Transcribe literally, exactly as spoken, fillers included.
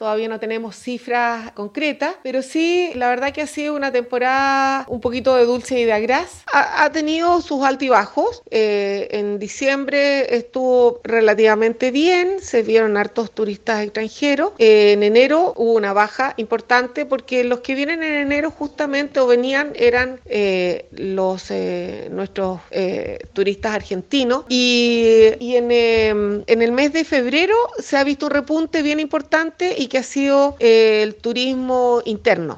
todavía no tenemos cifras concretas, pero sí, la verdad que ha sido una temporada un poquito de dulce y de agraz. Ha, ha tenido sus altibajos. Eh, en diciembre estuvo relativamente bien, se vieron hartos turistas extranjeros. Eh, en enero hubo una baja importante porque los que vienen en enero justamente o venían eran eh, los eh, nuestros eh, turistas argentinos y, y en, eh, en el mes de febrero se ha visto un repunte bien importante y que ha sido eh, el turismo interno.